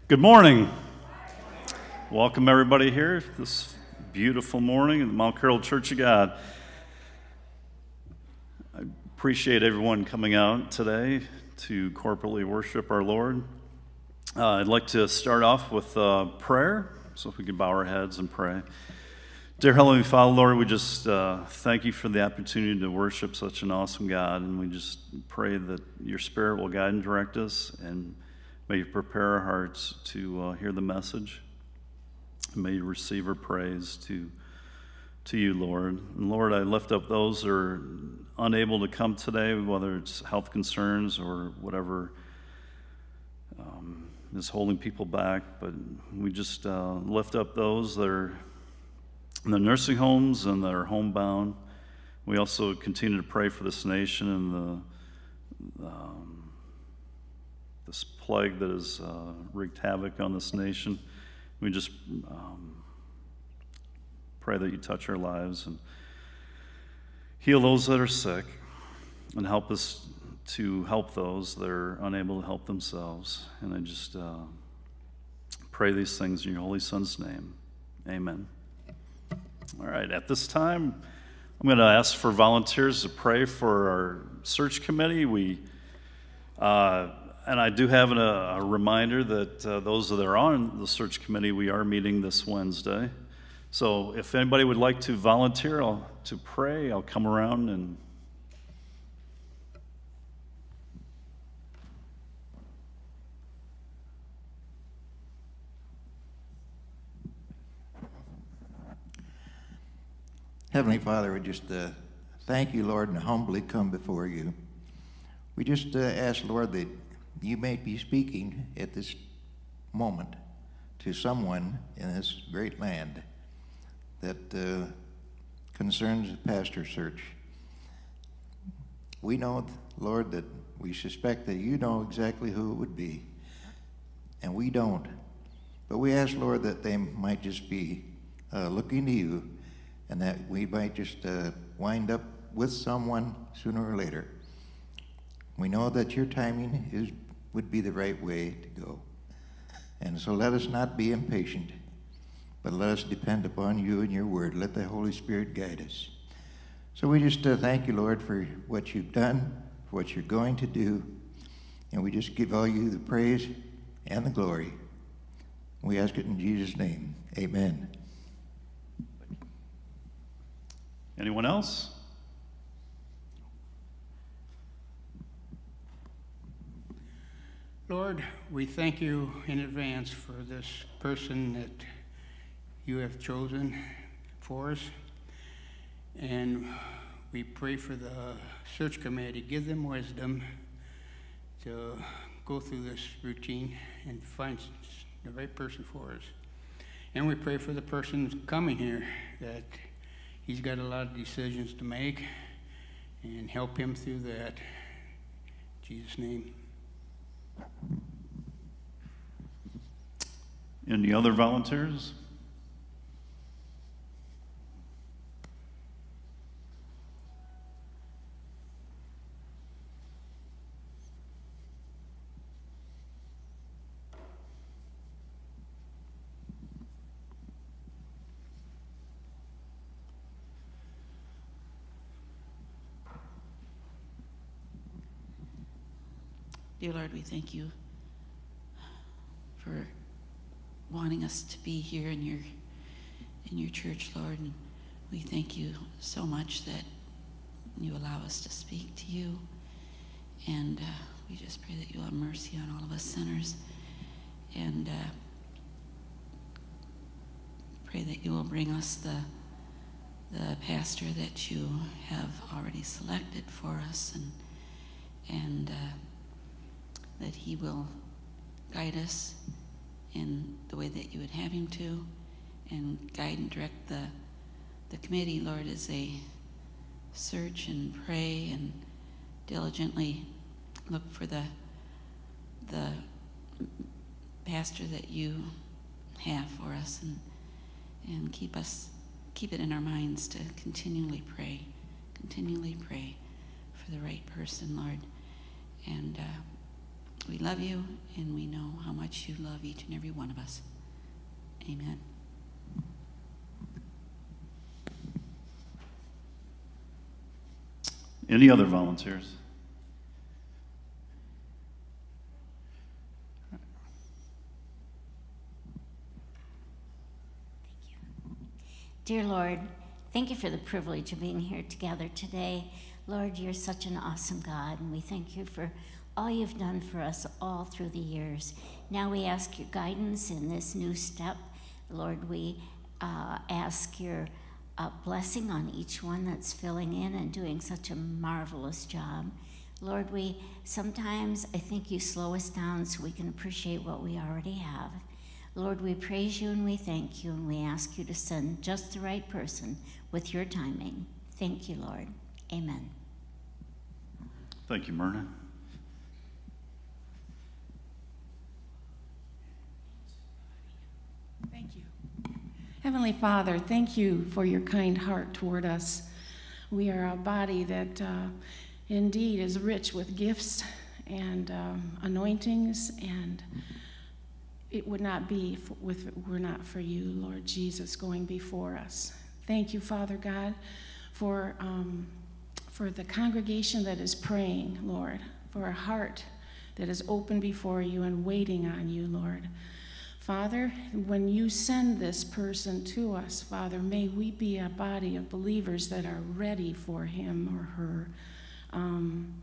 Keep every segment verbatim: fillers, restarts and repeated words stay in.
Good morning. Welcome everybody here this beautiful morning at the Mount Carroll Church of God. I appreciate everyone coming out today to corporately worship our Lord. Uh, I'd like to start off with uh, prayer, so if we could bow our heads and pray. Dear Heavenly Father, Lord, we just uh, thank you for the opportunity to worship such an awesome God, and we just pray that your Spirit will guide and direct us, and may you prepare our hearts to uh, hear the message. May you receive our praise to, to you, Lord. And Lord, I lift up those that are unable to come today, whether it's health concerns or whatever um, is holding people back. But we just uh, lift up those that are in the nursing homes and that are homebound. We also continue to pray for this nation and the um, this plague that has uh, wreaked havoc on this nation. We just um, pray that you touch our lives and heal those that are sick and help us to help those that are unable to help themselves. And I just uh, pray these things in your Holy Son's name. Amen. All right, at this time, I'm going to ask for volunteers to pray for our search committee. We uh, And I do have a, a reminder that uh, those that are on the search committee, we are meeting this Wednesday. So if anybody would like to volunteer I'll, to pray, I'll come around and... Heavenly Father, we just uh, thank you, Lord, and humbly come before you. We just uh, ask, Lord, that you may be speaking at this moment to someone in this great land that uh, concerns the pastor search. We know, Lord, that we suspect that you know exactly who it would be, and we don't. But we ask, Lord, that they might just be uh, looking to you, and that we might just uh, wind up with someone sooner or later. We know that your timing is would be the right way to go. And so let us not be impatient, but let us depend upon you and your word. Let the Holy Spirit guide us. So we just uh, thank you, Lord, for what you've done, for what you're going to do, and we just give all you the praise and the glory. We ask it in Jesus' name. Amen. Anyone else? Lord, we thank you in advance for this person that you have chosen for us. And we pray for the search committee. Give them wisdom to go through this routine and find the right person for us. And we pray for the person coming here, that he's got a lot of decisions to make, and help him through that. In Jesus' name. Any other volunteers? Dear Lord, we thank you for wanting us to be here in your in your church, Lord. And we thank you so much that you allow us to speak to you. And uh, we just pray that you'll have mercy on all of us sinners. And uh, pray that you will bring us the the pastor that you have already selected for us, and and uh, that he will guide us in the way that you would have him to, and guide and direct the the committee, Lord, as they search and pray and diligently look for the the pastor that you have for us, and and keep us keep it in our minds to continually pray, continually pray for the right person, Lord. And uh, we love you, and we know how much you love each and every one of us. Amen. Any other volunteers? Dear Lord, thank you for the privilege of being here together today. Lord, you're such an awesome God, and we thank you for all you've done for us all through the years. Now we ask your guidance in this new step. Lord, we uh, ask your uh, blessing on each one that's filling in and doing such a marvelous job. Lord, we sometimes, I think you slow us down so we can appreciate what we already have. Lord, we praise you and we thank you, and we ask you to send just the right person with your timing. Thank you, Lord. Amen. Thank you, Myrna. Thank you. Heavenly Father, thank you for your kind heart toward us. We are a body that uh, indeed is rich with gifts and um, anointings, and it would not be for, with were not for you, Lord Jesus, going before us. Thank you, Father God, for um, for the congregation that is praying, Lord, for a heart that is open before you and waiting on you, Lord. Father, when you send this person to us, Father, may we be a body of believers that are ready for him or her. Um,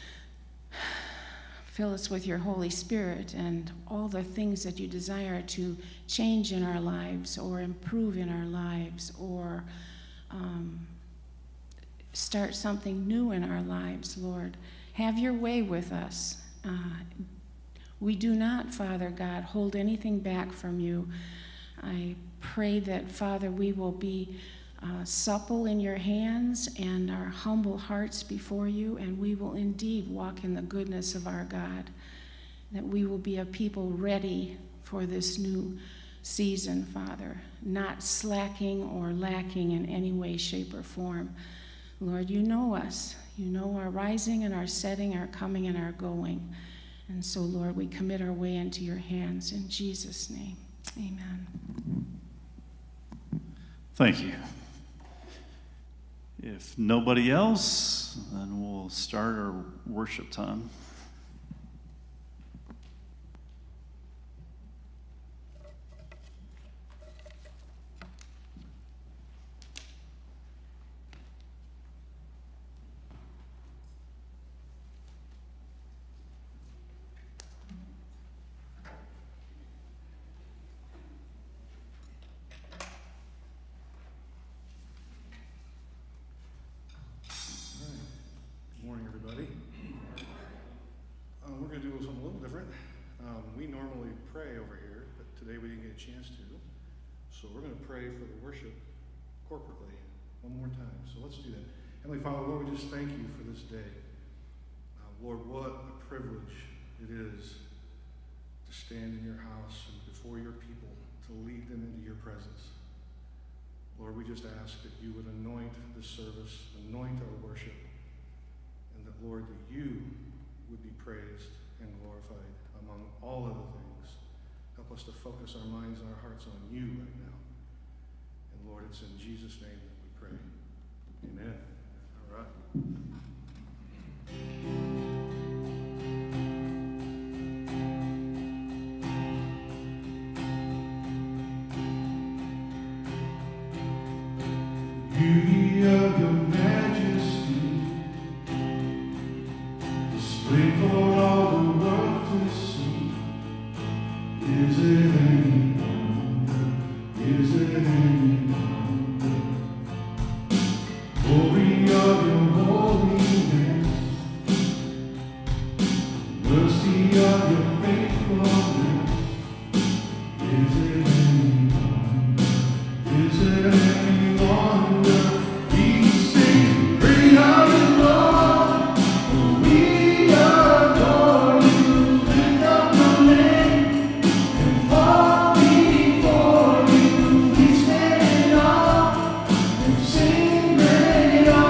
Fill us with your Holy Spirit and all the things that you desire to change in our lives or improve in our lives or um, start something new in our lives, Lord. Have your way with us. Uh, we do not, Father God, hold anything back from you. I pray that, Father, we will be Uh, supple in your hands and our humble hearts before you, and we will indeed walk in the goodness of our God, that we will be a people ready for this new season, Father, not slacking or lacking in any way, shape, or form. Lord, you know us. You know our rising and our setting, our coming and our going. And so, Lord, we commit our way into your hands in Jesus' name. Amen. Thank you. If nobody else, then we'll start our worship time. Chance to. So we're going to pray for the worship corporately one more time. So let's do that. Heavenly Father, Lord, we just thank you for this day. Uh, Lord, what a privilege it is to stand in your house and before your people to lead them into your presence. Lord, we just ask that you would anoint this service, anoint our worship, and that, Lord, that you would be praised and glorified among all other things. Help us to focus our minds and our hearts on you right now. And Lord, it's in Jesus' name that we pray. Amen. All right. Beauty of your majesty, display for all the world to see. Is it any wonder? Is it any wonder? Glory of your holiness, mercy of your faithfulness. Is it any wonder? Is it any wonder? We sing, great are you, Lord, for we adore you. Lift up your name and fall before you. We stand in awe and sing, great are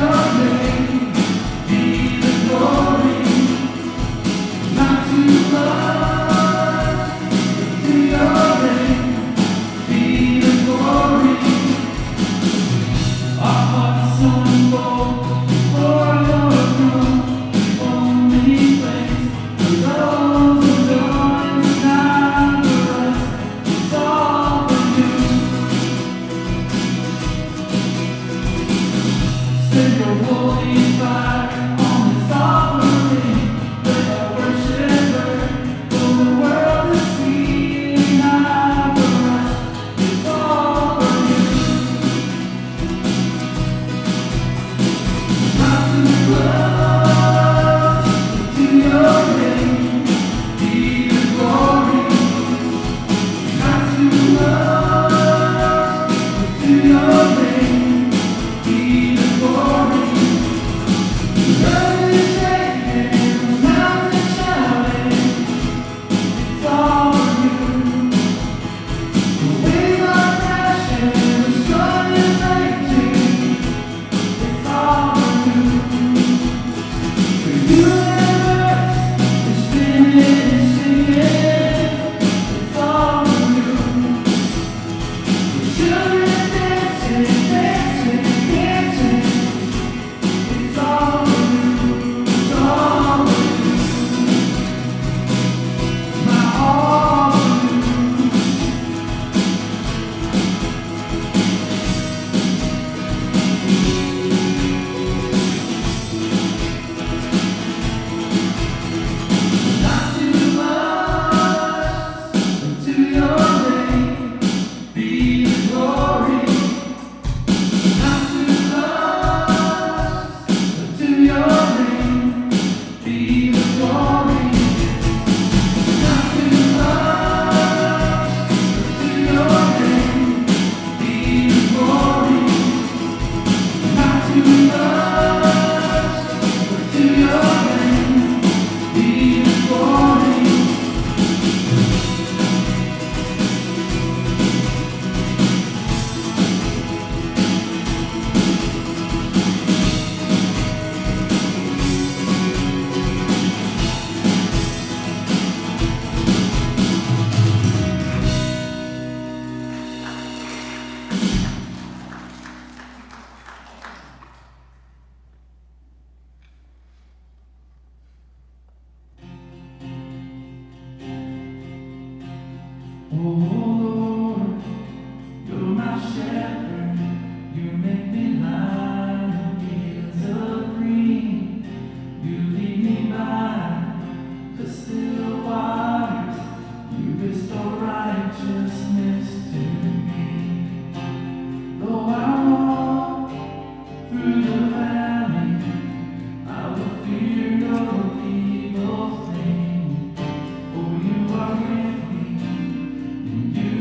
You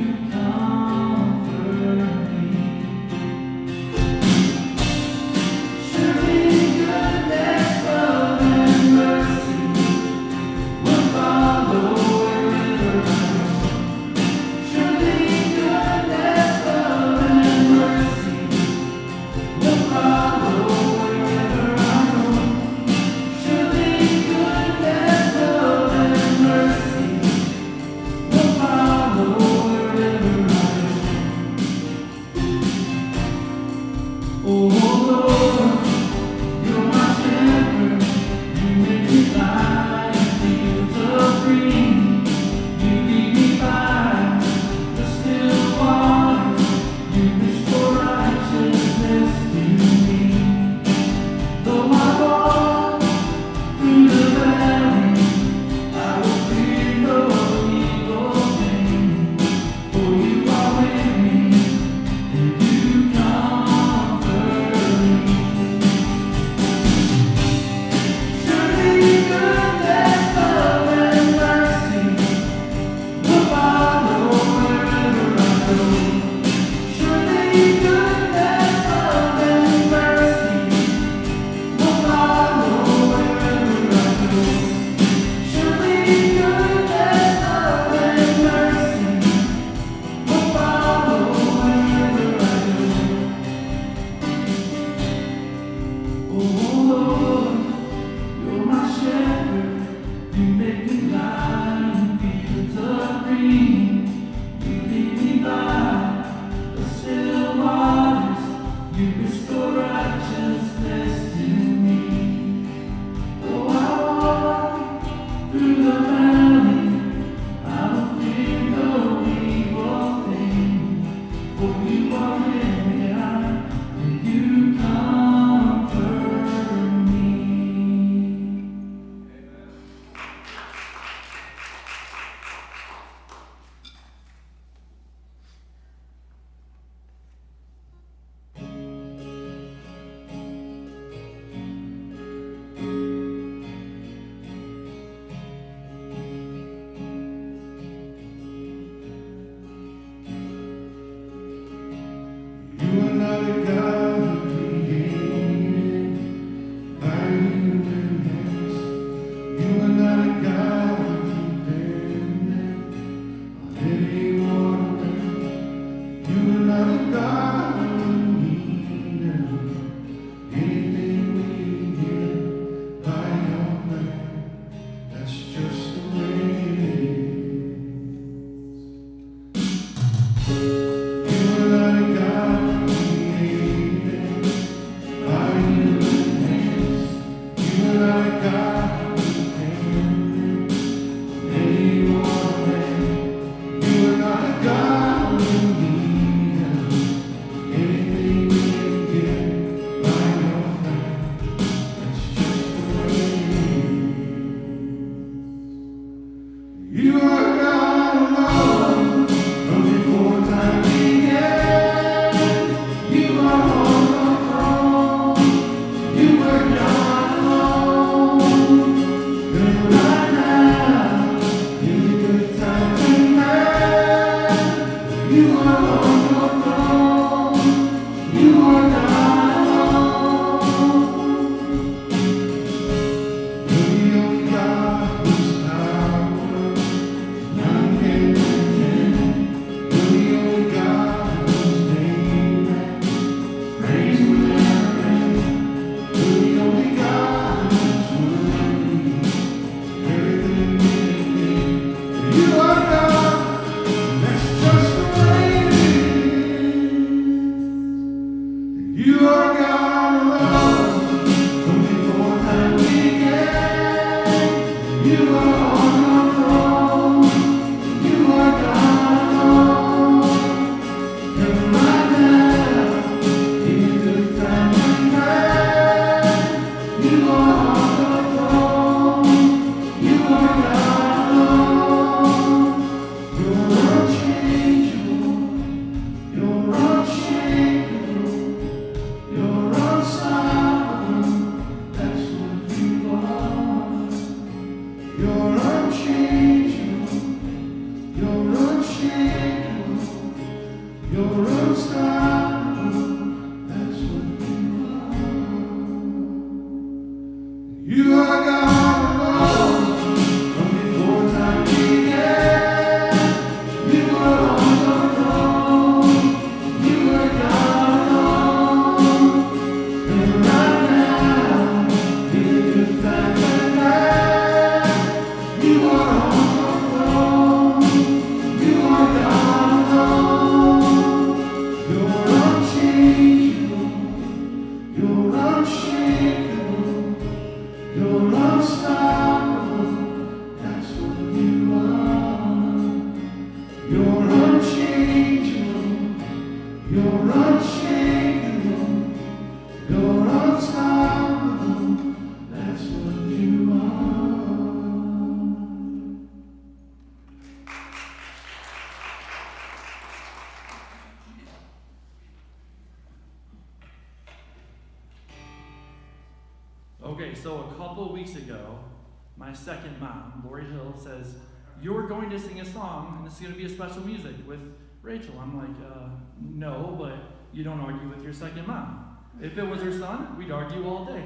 Okay, so a couple of weeks ago, my second mom, Lori Hill, says, "You're going to sing a song, and this is going to be a special music with Rachel." I'm like, uh, no, but you don't argue with your second mom. If it was her son, we'd argue all day.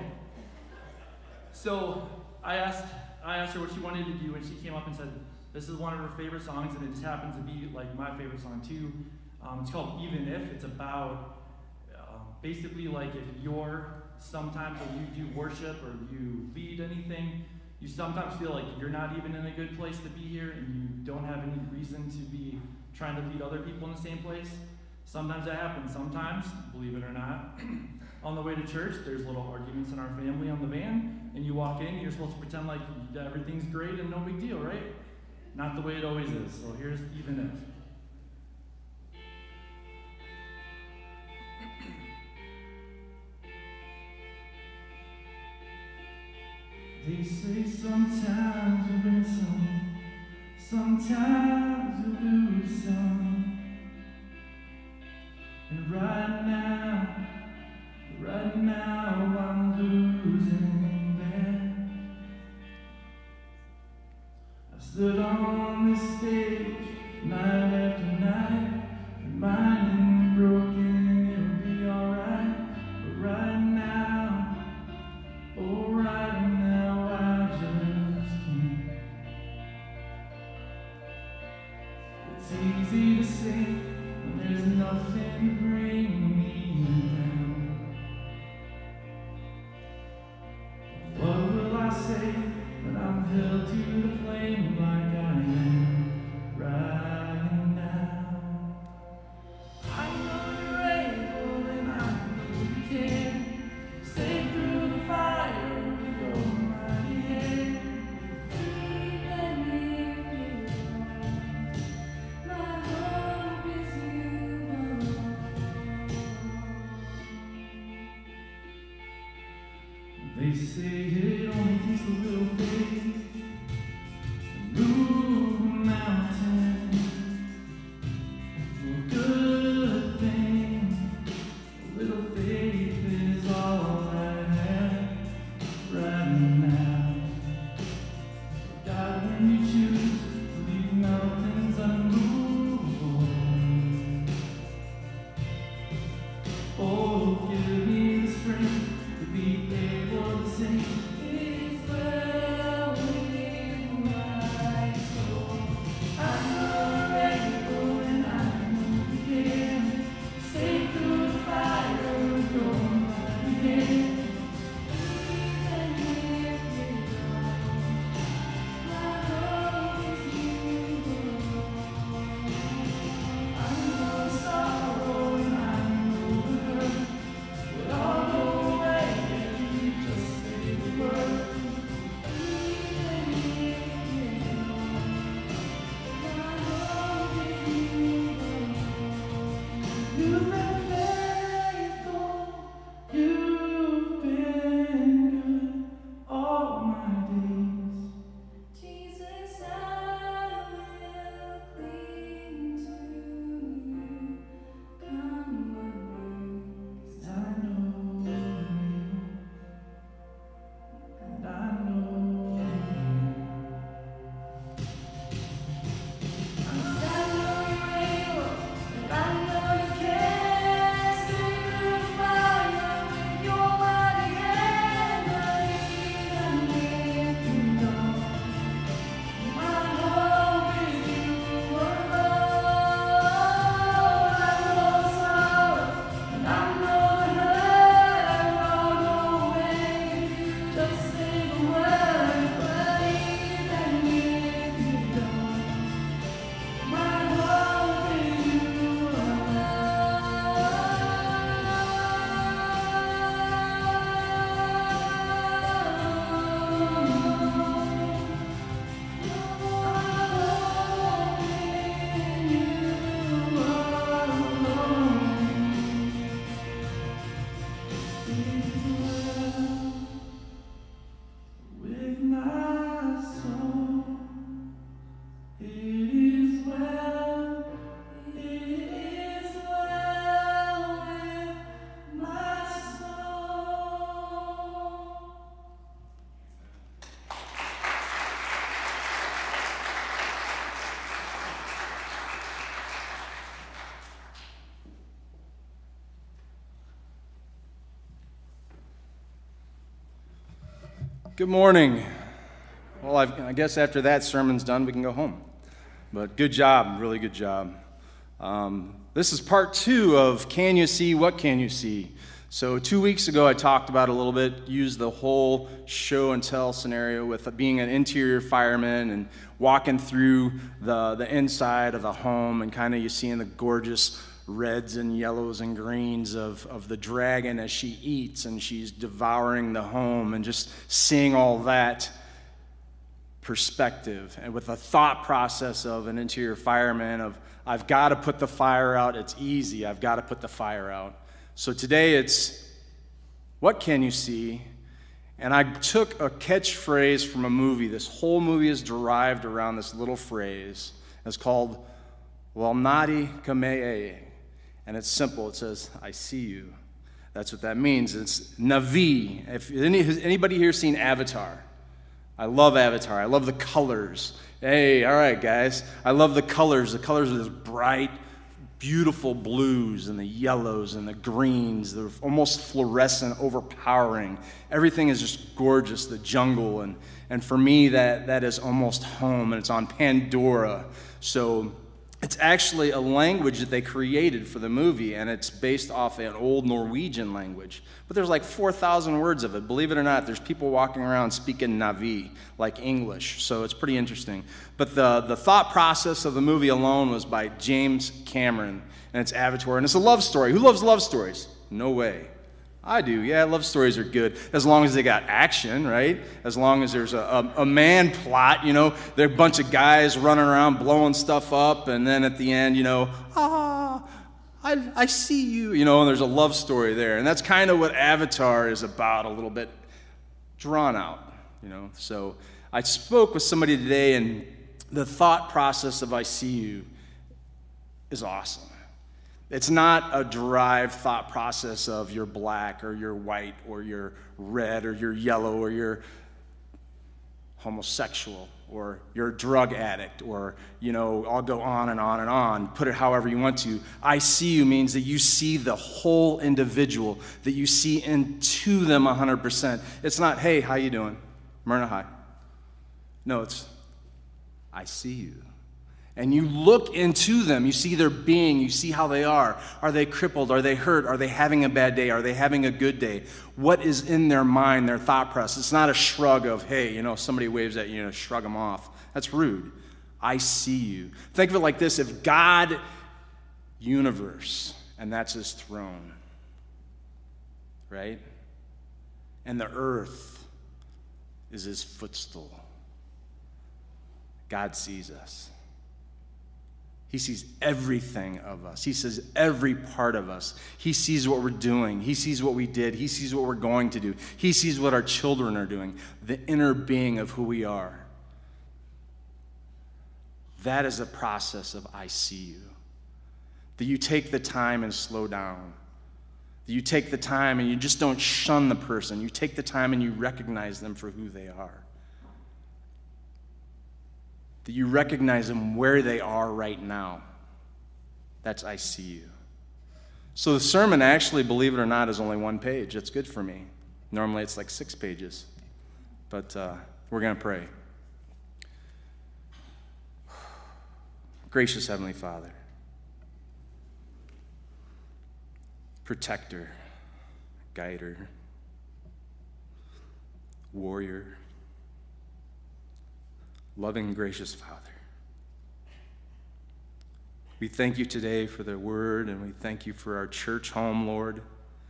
So I asked, I asked her what she wanted to do, and she came up and said, this is one of her favorite songs, and it just happens to be like my favorite song too. Um, it's called Even If. It's about uh, basically like if your sometimes when you do worship or you lead anything, you sometimes feel like you're not even in a good place to be here and you don't have any reason to be trying to lead other people in the same place. Sometimes that happens. Sometimes, believe it or not, on the way to church, there's little arguments in our family on the van, and you walk in, you're supposed to pretend like everything's great and no big deal, right? Not the way it always is. So here's even if. They say sometimes you win some, sometimes you lose some. And right now, right now I'm losing there. I stood on this stage night after night, reminding the broken it'll be alright. But right now, oh right now I just can't. It's easy to say when there's nothing to bring me down. What will I say when I'm held to the flame like I am right now? I know you're able and I know you can. Stay through the fire with your mighty hand. Even if you don't, my hope is you alone. They say it only takes a little faith to move a mountain. Well, good thing, a little faith is all I have right now. God, when you choose to leave mountains unmovable, oh, give me the strength to be able to say, it's well with my soul. I know you're able and I know you can. Stay through the fire with your mighty hand. Even if you don't, my hope is you alone. I know the sorrow and I know the hurt, but I'll go away if you just say the word. Even if you don't, my hope is you alone. You've been faithful, you've been good all my days. Jesus, I will cling to you. Come what may, 'cause I know you, and I know you. 'Cause I know you're able, and I know you can. Stay through the fire with your mighty hand. But even if you don't, my hope is you alone. I know the sorrow, and I know the hurt. I'll go away if you just say the word. But even if you don't, my hope is you with my soul. It is well, it is well with my soul. Good morning. Well, I've, I guess after that sermon's done, we can go home. But good job, really good job. Um, this is part two of Can You See, What Can You See? So two weeks ago, I talked about it a little bit, used the whole show and tell scenario with being an interior fireman and walking through the, the inside of the home and kind of you seeing the gorgeous reds and yellows and greens of, of the dragon as she eats and she's devouring the home, and just seeing all that perspective and with the thought process of an interior fireman of, I've got to put the fire out. It's easy. I've got to put the fire out. So today it's, what can you see? And I took a catchphrase from a movie. This whole movie is derived around this little phrase. It's called Walnati Kamee. And it's simple. It says, I see you. That's what that means. It's Navi. If any, has anybody here seen Avatar? I love Avatar. I love the colors. Hey, all right, guys. I love the colors. The colors are this bright, beautiful blues and the yellows and the greens. They're almost fluorescent, overpowering. Everything is just gorgeous, the jungle. And, and for me, that, that is almost home, and it's on Pandora. So it's actually a language that they created for the movie, and it's based off an old Norwegian language. But there's like four thousand words of it. Believe it or not, there's people walking around speaking Navi, like English. So it's pretty interesting. But the, the thought process of the movie alone was by James Cameron, and it's Avatar. And it's a love story. Who loves love stories? No way. I do. Yeah, love stories are good as long as they got action, right? As long as there's a, a, a man plot, you know, there are a bunch of guys running around blowing stuff up, and then at the end, you know, ah, I, I see you, you know, and there's a love story there. And that's kind of what Avatar is about, a little bit drawn out, you know. So I spoke with somebody today, and the thought process of I see you is awesome. It's not a derived thought process of you're black or you're white or you're red or you're yellow or you're homosexual or you're a drug addict or, you know, I'll go on and on and on. Put it however you want to. I see you means that you see the whole individual, that you see into them one hundred percent. It's not, hey, how you doing? Myrna, hi. No, it's, I see you. And you look into them, you see their being, you see how they are. Are they crippled? Are they hurt? Are they having a bad day? Are they having a good day? What is in their mind, their thought process? It's not a shrug of, hey, you know, somebody waves at you, you know, shrug them off. That's rude. I see you. Think of it like this. If God, universe, and that's his throne, right? And the earth is his footstool. God sees us. He sees everything of us. He sees every part of us. He sees what we're doing. He sees what we did. He sees what we're going to do. He sees what our children are doing, the inner being of who we are. That is a process of I see you. That you take the time and slow down. That you take the time and you just don't shun the person. You take the time and you recognize them for who they are. That you recognize them where they are right now. That's I see you. So the sermon actually, believe it or not, is only one page. That's good for me. Normally it's like six pages. But uh, we're going to pray. Gracious Heavenly Father, protector, guider, warrior, loving, gracious Father, we thank you today for the word, and we thank you for our church home, Lord.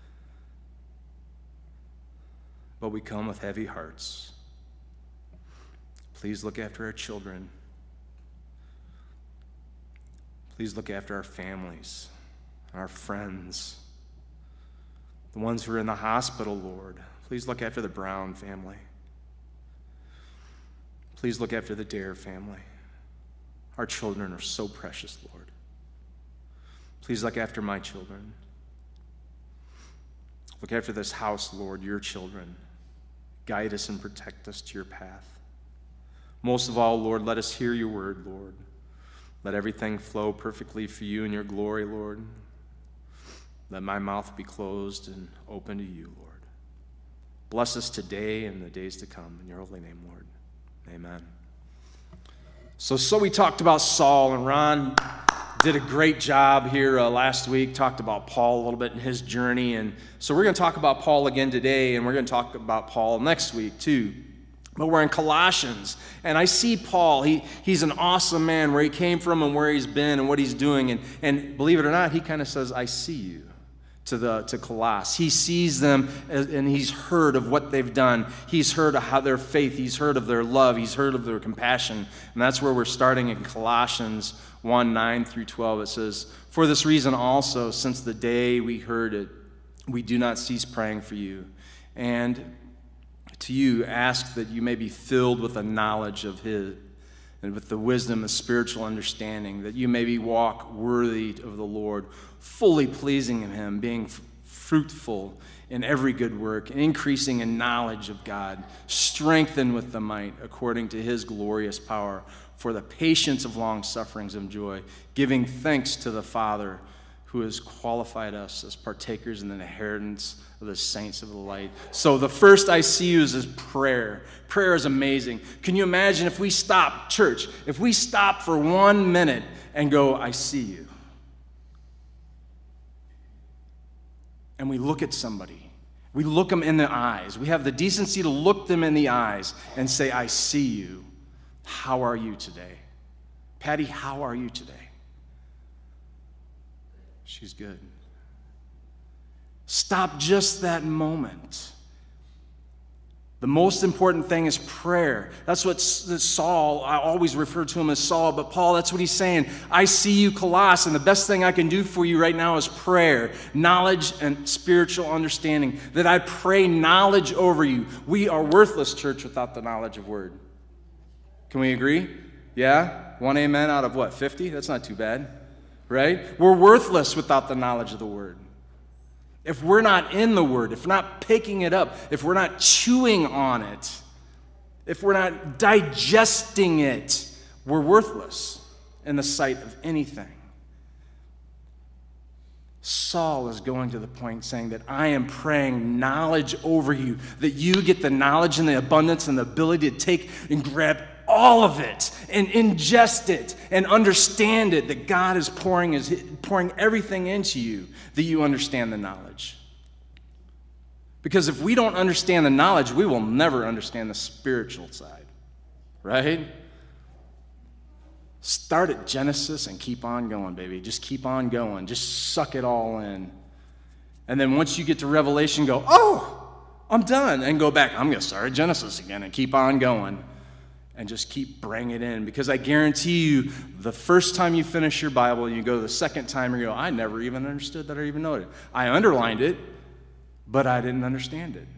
But we come with heavy hearts. Please look after our children. Please look after our families, our friends, the ones who are in the hospital, Lord. Please look after the Brown family. Please look after the Dare family. Our children are so precious, Lord. Please look after my children. Look after this house, Lord, your children. Guide us and protect us to your path. Most of all, Lord, let us hear your word, Lord. Let everything flow perfectly for you in your glory, Lord. Let my mouth be closed and open to you, Lord. Bless us today and the days to come. In your holy name, Lord. Amen. So, so we talked about Saul, and Ron did a great job here uh, last week, talked about Paul a little bit in his journey. And so we're going to talk about Paul again today, and we're going to talk about Paul next week too. But we're in Colossians, and I see Paul. He, he's an awesome man, where he came from and where he's been and what he's doing. And, and believe it or not, he kind of says, I see you. To the to Colossus. He sees them as, and he's heard of what they've done. He's heard of how their faith, he's heard of their love, he's heard of their compassion. And that's where we're starting in Colossians one, nine through twelve. It says, for this reason also, since the day we heard it, we do not cease praying for you. And to you ask that you may be filled with the knowledge of his, and with the wisdom and spiritual understanding, that you may be walk worthy of the Lord, fully pleasing in him, being f- fruitful in every good work, and increasing in knowledge of God, strengthened with the might according to his glorious power, for the patience of long sufferings of joy, giving thanks to the Father who has qualified us as partakers in the inheritance of the saints of the light. So the first I see you is, is prayer. Prayer is amazing. Can you imagine if we stop, church, if we stop for one minute and go, I see you. And we look at somebody. We look them in the eyes. We have the decency to look them in the eyes and say, I see you. How are you today? Patty, how are you today? She's good. Stop just that moment. The most important thing is prayer. That's what Saul, I always refer to him as Saul, but Paul, that's what he's saying. I see you, Colossus, and the best thing I can do for you right now is prayer, knowledge and spiritual understanding, that I pray knowledge over you. We are worthless, church, without the knowledge of word. Can we agree? Yeah? One amen out of what, fifty? That's not too bad, right? We're worthless without the knowledge of the word. If we're not in the word, if we're not picking it up, if we're not chewing on it, if we're not digesting it, we're worthless in the sight of anything. Saul is going to the point saying that I am praying knowledge over you, that you get the knowledge and the abundance and the ability to take and grab all of it and ingest it and understand it, that God is pouring, his, pouring everything into you, that you understand the knowledge. Because if we don't understand the knowledge, we will never understand the spiritual side, right? Start at Genesis and keep on going, baby. Just keep on going. Just suck it all in. And then once you get to Revelation, go, oh, I'm done. And go back. I'm going to start at Genesis again and keep on going. And just keep bringing it in. Because I guarantee you, the first time you finish your Bible, and you go the second time, and you go, I never even understood that or even noted it. I underlined it, but I didn't understand it.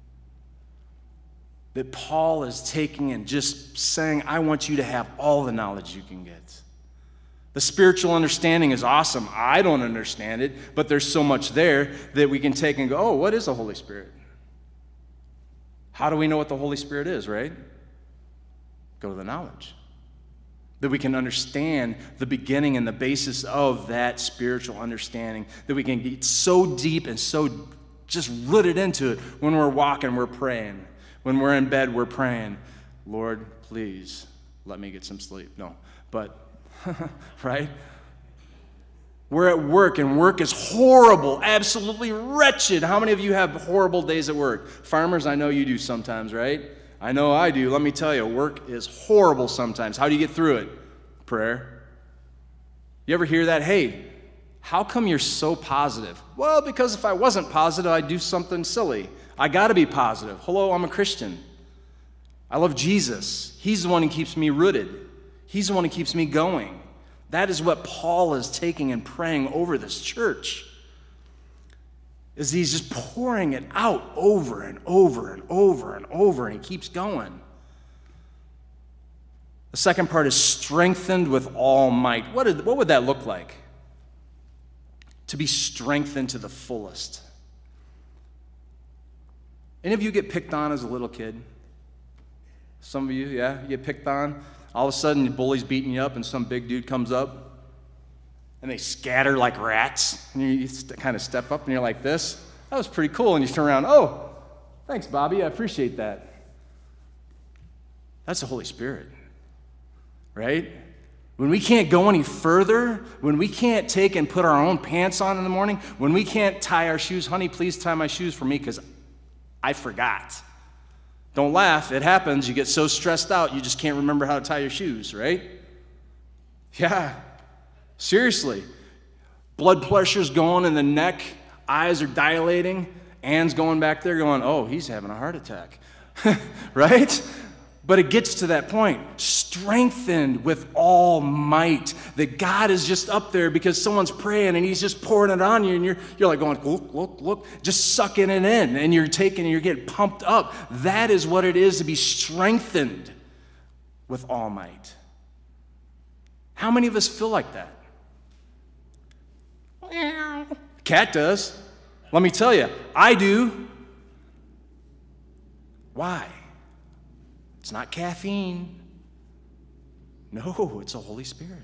That Paul is taking and just saying, I want you to have all the knowledge you can get. The spiritual understanding is awesome. I don't understand it, but there's so much there that we can take and go, oh, what is the Holy Spirit? How do we know what the Holy Spirit is, right? Go to the knowledge. That we can understand the beginning and the basis of that spiritual understanding. That we can get so deep and so just rooted into it when we're walking, we're praying. When we're in bed, we're praying, Lord, please let me get some sleep. No, but, right? We're at work, and work is horrible, absolutely wretched. How many of you have horrible days at work? Farmers, I know you do sometimes, right? I know I do. Let me tell you, work is horrible sometimes. How do you get through it? Prayer. You ever hear that? Hey, how come you're so positive? Well, because if I wasn't positive, I'd do something silly. I got to be positive. Hello, I'm a Christian. I love Jesus. He's the one who keeps me rooted. He's the one who keeps me going. That is what Paul is taking and praying over this church. Is he's just pouring it out over and over and over and over, and he keeps going. The second part is strengthened with all might. What, did, what would that look like? To be strengthened to the fullest. Any of you get picked on as a little kid? Some of you, yeah, you get picked on. All of a sudden, the bully's beating you up, and some big dude comes up, and they scatter like rats. And you kind of step up, and you're like this. That was pretty cool. And you turn around, oh, thanks, Bobby. I appreciate that. That's the Holy Spirit, right? When we can't go any further, when we can't take and put our own pants on in the morning, when we can't tie our shoes, honey, please tie my shoes for me because I forgot. Don't laugh. It happens. You get so stressed out, you just can't remember how to tie your shoes, right? Yeah. Seriously. Blood pressure's going in the neck. Eyes are dilating. Anne's going back there going, oh, he's having a heart attack. Right? But it gets to that point, strengthened with all might, that God is just up there because someone's praying and he's just pouring it on you, and you're, you're like going, look, look, look, just sucking it in, and you're taking, you're getting pumped up. That is what it is to be strengthened with all might. How many of us feel like that? Cat does. Let me tell you, I do. Why? It's not caffeine. No, it's the Holy Spirit.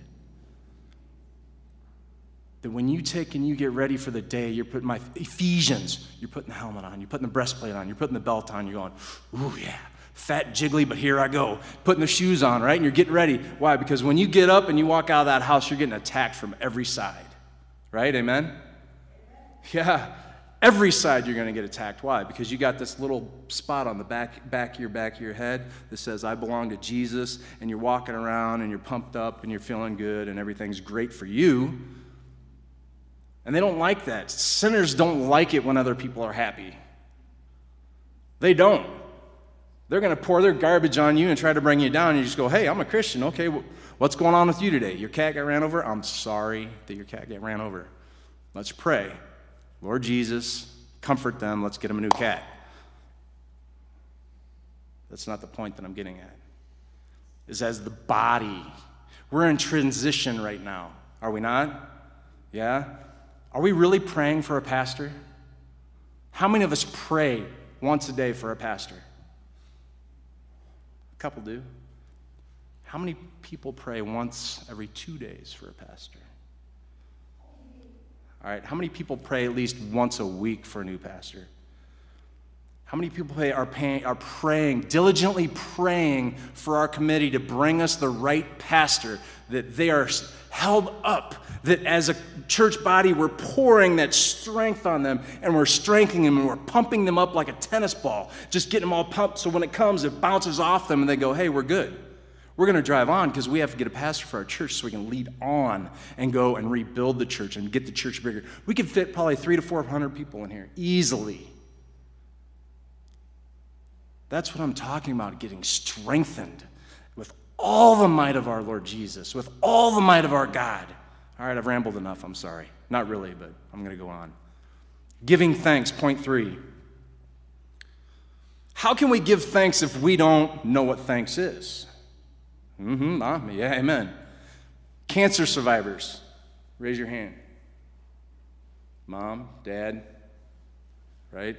That when you take and you get ready for the day, you're putting my Ephesians, you're putting the helmet on, you're putting the breastplate on, you're putting the belt on, you're going, ooh, yeah, fat, jiggly, but here I go. Putting the shoes on, right? And you're getting ready. Why? Because when you get up and you walk out of that house, you're getting attacked from every side. Right? Amen? Yeah. Every side you're going to get attacked. Why? Because you got this little spot on the back, back of your back of your head that says, I belong to Jesus, and you're walking around and you're pumped up and you're feeling good and everything's great for you. And they don't like that. Sinners don't like it when other people are happy. They don't. They're going to pour their garbage on you and try to bring you down, and you just go, hey, I'm a Christian. Okay, what's going on with you today? Your cat got ran over? I'm sorry that your cat got ran over. Let's pray. Lord Jesus, comfort them. Let's get them a new cat. That's not the point that I'm getting at. Is as the body. We're in transition right now. Are we not? Yeah? Are we really praying for a pastor? How many of us pray once a day for a pastor? A couple do. How many people pray once every two days for a pastor? All right, how many people pray at least once a week for a new pastor? How many people pray, are, paying, are praying, diligently praying for our committee to bring us the right pastor, that they are held up, that as a church body we're pouring that strength on them, and we're strengthening them, and we're pumping them up like a tennis ball, just getting them all pumped so when it comes, it bounces off them, and they go, hey, we're good. We're going to drive on because we have to get a pastor for our church so we can lead on and go and rebuild the church and get the church bigger. We could fit probably three to four hundred people in here easily. That's what I'm talking about, getting strengthened with all the might of our Lord Jesus, with all the might of our God. All right, I've rambled enough. I'm sorry. Not really, but I'm going to go on. Giving thanks, point three. How can we give thanks if we don't know what thanks is? Mm-hmm, ah, yeah, amen. Cancer survivors, raise your hand. Mom, dad, right?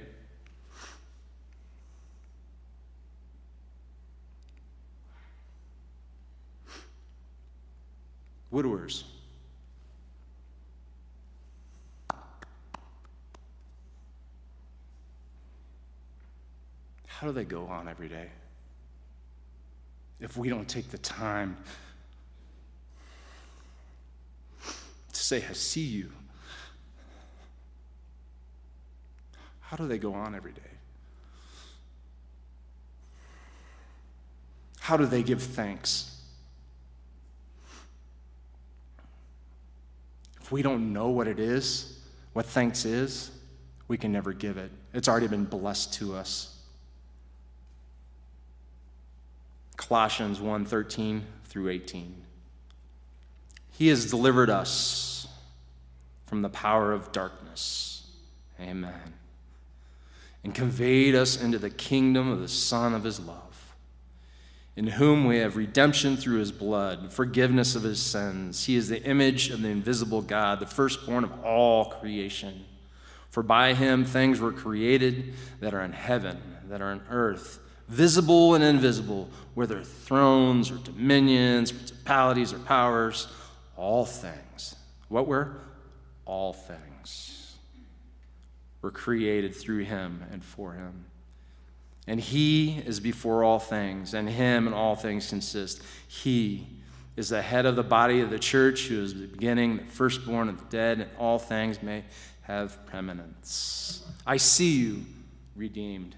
Widowers. How do they go on every day? If we don't take the time to say, I see you, how do they go on every day? How do they give thanks? If we don't know what it is, what thanks is, we can never give it. It's already been blessed to us. Colossians one, thirteen through eighteen. He has delivered us from the power of darkness. Amen. And conveyed us into the kingdom of the Son of his love, in whom we have redemption through his blood, forgiveness of his sins. He is the image of the invisible God, the firstborn of all creation. For by him things were created that are in heaven, that are in earth, visible and invisible, whether thrones or dominions, principalities or powers, all things. What were? All things were created through him and for him. And he is before all things, and him and all things consist. He is the head of the body of the church, who is the beginning, the firstborn of the dead, and all things may have preeminence. I see you redeemed.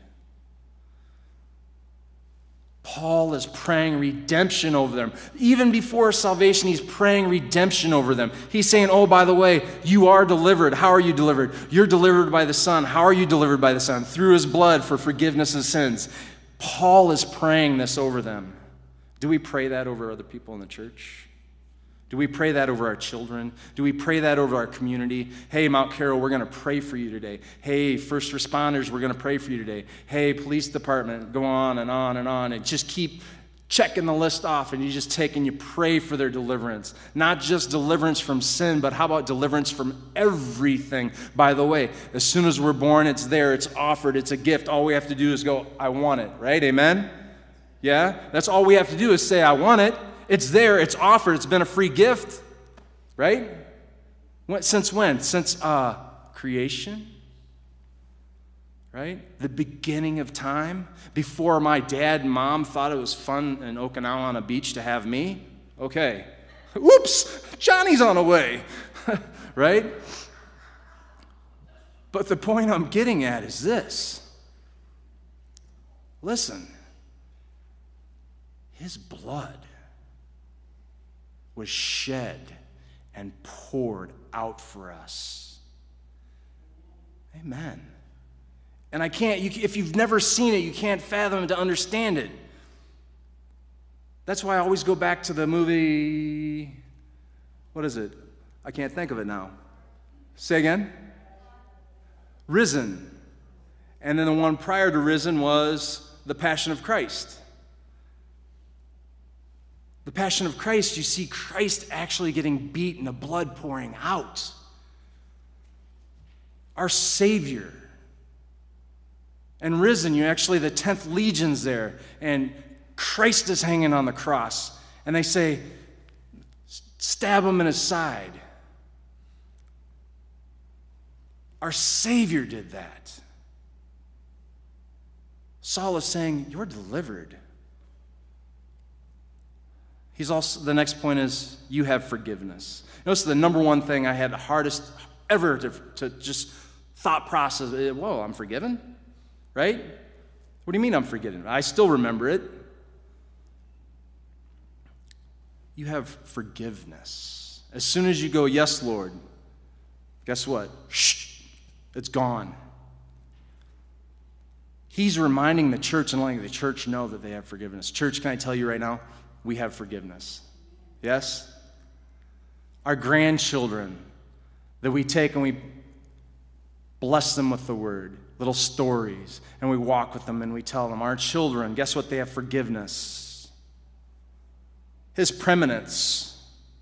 Paul is praying redemption over them. Even before salvation, he's praying redemption over them. He's saying, oh, by the way, you are delivered. How are you delivered? You're delivered by the Son. How are you delivered by the Son? Through his blood for forgiveness of sins. Paul is praying this over them. Do we pray that over other people in the church? Do we pray that over our children? Do we pray that over our community? Hey, Mount Carroll, we're going to pray for you today. Hey, first responders, we're going to pray for you today. Hey, police department, go on and on and on. And just keep checking the list off, and you just take and you pray for their deliverance. Not just deliverance from sin, but how about deliverance from everything? By the way, as soon as we're born, it's there, it's offered, it's a gift. All we have to do is go, I want it, right? Amen? Yeah? That's all we have to do is say, I want it. It's there, it's offered, it's been a free gift, right? When, since when? Since uh, creation, right? The beginning of time, before my dad and mom thought it was fun in Okinawa on a beach to have me. Okay, whoops, Johnny's on the way, right? But the point I'm getting at is this. Listen, his blood was shed and poured out for us. Amen. And I can't, you, if you've never seen it, you can't fathom to understand it. That's why I always go back to the movie, what is it? I can't think of it now. Say again? Risen. And then the one prior to Risen was The Passion of Christ. The Passion of Christ, you see Christ actually getting beat and the blood pouring out. Our Savior. And Risen, you actually, the tenth Legion's there, and Christ is hanging on the cross. And they say, stab him in his side. Our Savior did that. Saul is saying, you're delivered. He's also, the next point is, you have forgiveness. Notice the number one thing I had the hardest ever to, to just thought process, whoa, I'm forgiven? Right? What do you mean I'm forgiven? I still remember it. You have forgiveness. As soon as you go, yes, Lord, guess what? Shh, it's gone. He's reminding the church and letting the church know that they have forgiveness. Church, can I tell you right now? We have forgiveness. Yes? Our grandchildren that we take and we bless them with the word, little stories, and we walk with them and we tell them, our children, guess what? They have forgiveness. His preeminence.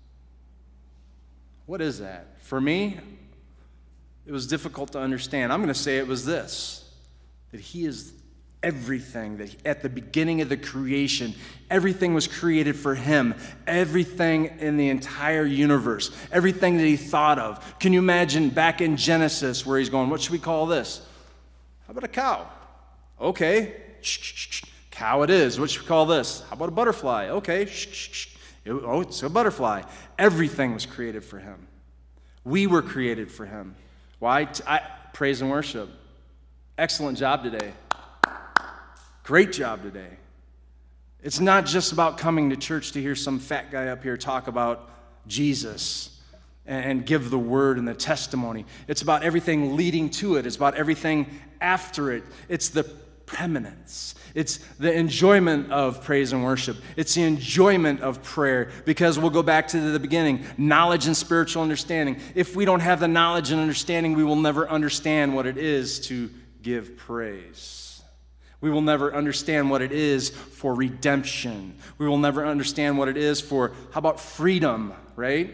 What is that? For me, it was difficult to understand. I'm going to say it was this, that he is everything, that he, at the beginning of the creation, everything was created for him. Everything in the entire universe, everything that he thought of. Can you imagine back in Genesis where he's going, what should we call this? How about a cow? Okay, cow it is. What should we call this? How about a butterfly? Okay, oh, it's a butterfly. Everything was created for him. We were created for him. Why? I, praise and worship. Excellent job today. Great job today. It's not just about coming to church to hear some fat guy up here talk about Jesus and give the word and the testimony. It's about everything leading to it. It's about everything after it. It's the preeminence. It's the enjoyment of praise and worship. It's the enjoyment of prayer, because we'll go back to the beginning, knowledge and spiritual understanding. If we don't have the knowledge and understanding, we will never understand what it is to give praise. We will never understand what it is for redemption. We will never understand what it is for, how about freedom, right?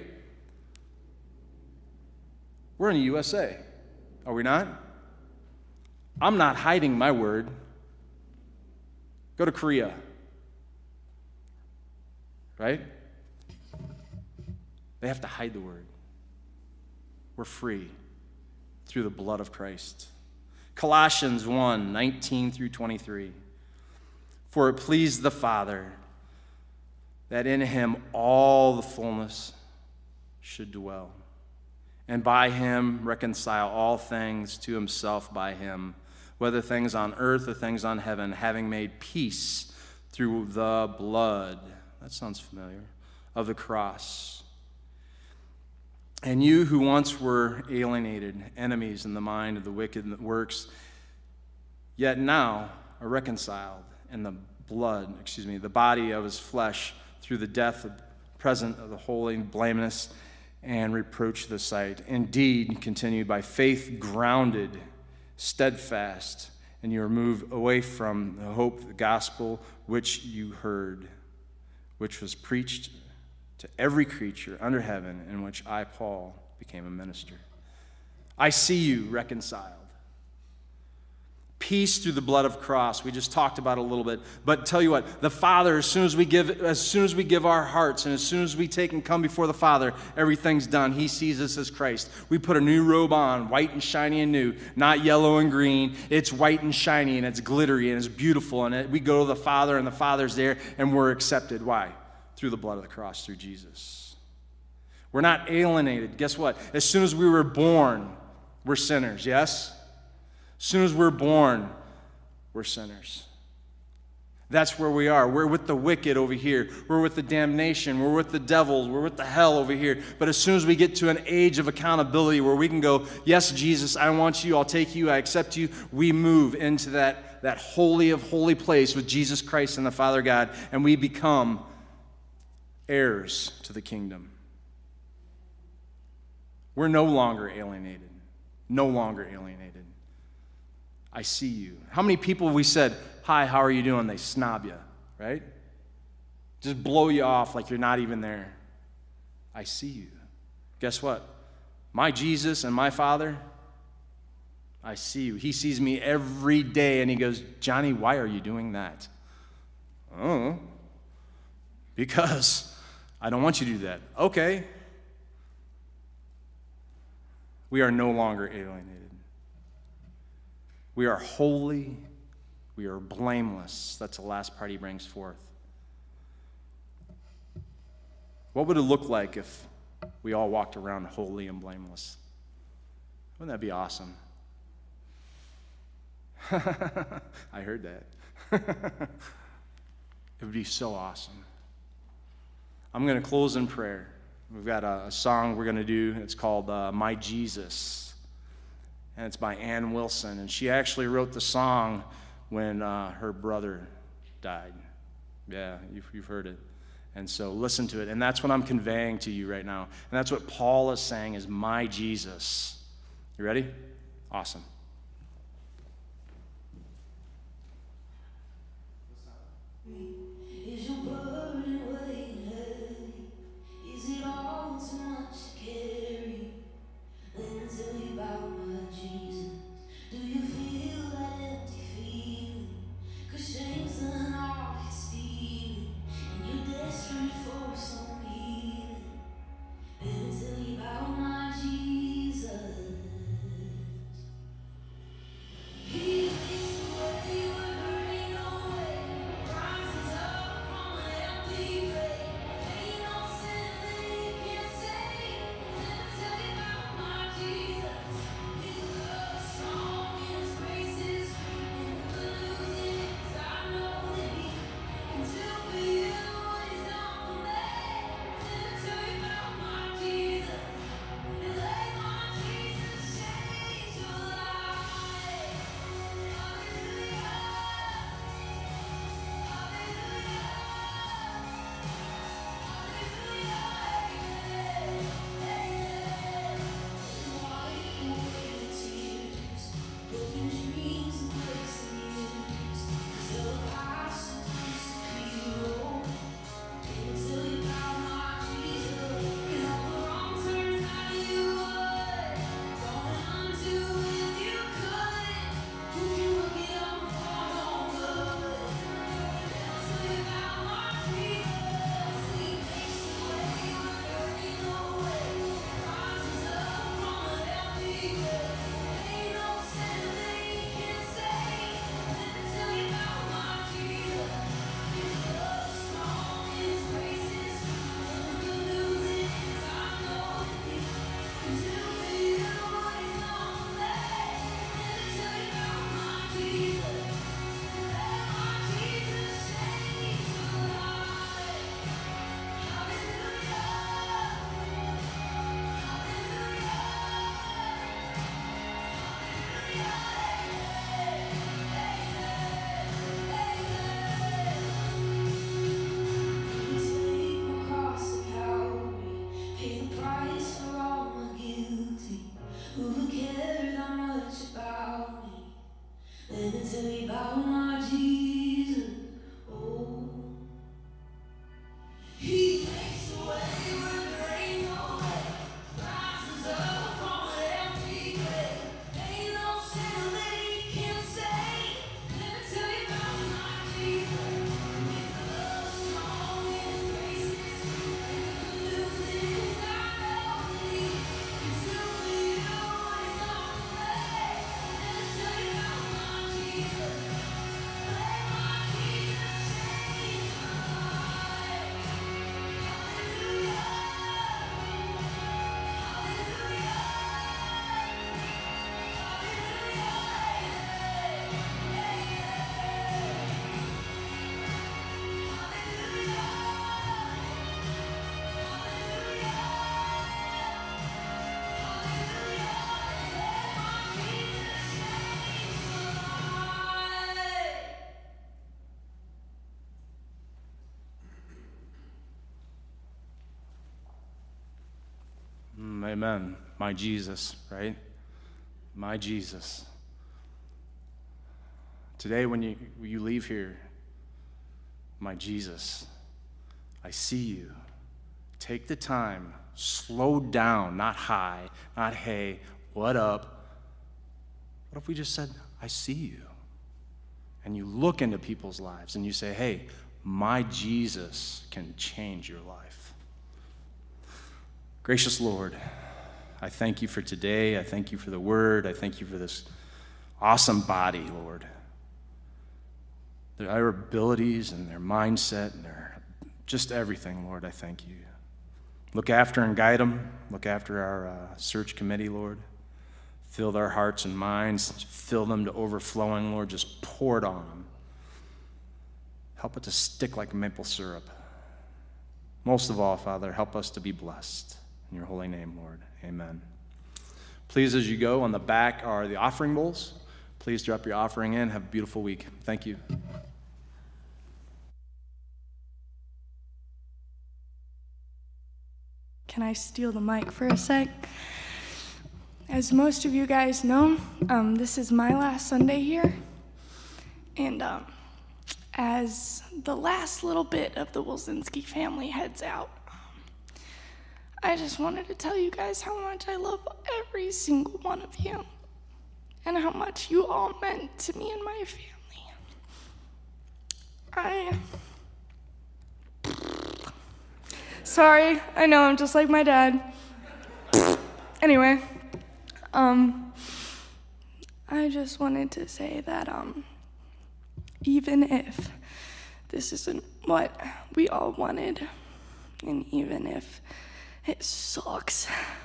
We're in the U S A, are we not? I'm not hiding my word. Go to Korea, right? They have to hide the word. We're free through the blood of Christ. Colossians one, nineteen through twenty-three. For it pleased the Father that in him all the fullness should dwell, and by him reconcile all things to himself by him, whether things on earth or things on heaven, having made peace through the blood, that sounds familiar, of the cross. And you who once were alienated, enemies in the mind of the wicked works, yet now are reconciled in the blood, excuse me, the body of his flesh through the death of present of the holy, blameless, and reproach the sight. Indeed, continued by faith grounded, steadfast, and you are moved away from the hope of the gospel which you heard, which was preached to every creature under heaven, in which I, Paul, became a minister. I see you reconciled. Peace through the blood of cross. We just talked about it a little bit. But tell you what, the Father, as soon as we give, as soon as we give our hearts, and as soon as we take and come before the Father, everything's done. He sees us as Christ. We put a new robe on, white and shiny and new, not yellow and green. It's white and shiny, and it's glittery, and it's beautiful. And it, we go to the Father, and the Father's there, and we're accepted. Why? Through the blood of the cross, through Jesus. We're not alienated. Guess what? As soon as we were born, we're sinners, yes? As soon as we're born, we're sinners. That's where we are. We're with the wicked over here. We're with the damnation. We're with the devils. We're with the hell over here. But as soon as we get to an age of accountability where we can go, yes, Jesus, I want you. I'll take you. I accept you. We move into that, that holy of holy place with Jesus Christ and the Father God, and we become heirs to the kingdom. We're no longer alienated. No longer alienated. I see you. How many people have we said, hi, how are you doing? They snob you, right? Just blow you off like you're not even there. I see you. Guess what? My Jesus and my Father, I see you. He sees me every day and he goes, Johnny, why are you doing that? Oh, because I don't want you to do that. Okay. We are no longer alienated. We are holy. We are blameless. That's the last part he brings forth. What would it look like if we all walked around holy and blameless? Wouldn't that be awesome? I heard that. It would be so awesome. I'm going to close in prayer. We've got a, a song we're going to do. It's called uh, My Jesus. And it's by Ann Wilson. And she actually wrote the song when uh, her brother died. Yeah, you've, you've heard it. And so listen to it. And that's what I'm conveying to you right now. And that's what Paul is saying is my Jesus. You ready? Awesome. Is your burden weighing heavy? Is it all too much to carry? Let me tell you about my Jesus. Do you feel that empty feeling? 'Cause shame's done all it's stealing, and you're desperate for some healing. Let me tell you about my Jesus. Amen. My Jesus, right? My Jesus. Today, when you, when you leave here, my Jesus, I see you. Take the time, slow down, not hi, not hey, what up? What if we just said, I see you? And you look into people's lives and you say, hey, my Jesus can change your life. Gracious Lord, I thank you for today. I thank you for the word. I thank you for this awesome body, Lord. Their abilities and their mindset and their just everything, Lord, I thank you. Look after and guide them. Look after our uh, search committee, Lord. Fill their hearts and minds. Fill them to overflowing, Lord. Just pour it on them. Help it to stick like maple syrup. Most of all, Father, help us to be blessed. In your holy name, Lord. Amen. Please, as you go, on the back are the offering bowls. Please drop your offering in. Have a beautiful week. Thank you. Can I steal the mic for a sec? As most of you guys know, um, this is my last Sunday here. And um, as the last little bit of the Wilczynski family heads out, I just wanted to tell you guys how much I love every single one of you and how much you all meant to me and my family. I... Sorry, I know I'm just like my dad. Anyway, um, I just wanted to say that, um, even if this isn't what we all wanted, and even if it sucks,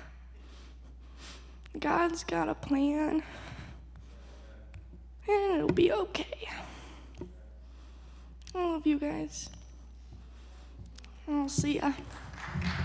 God's got a plan, and it'll be okay. I love you guys. I'll see ya.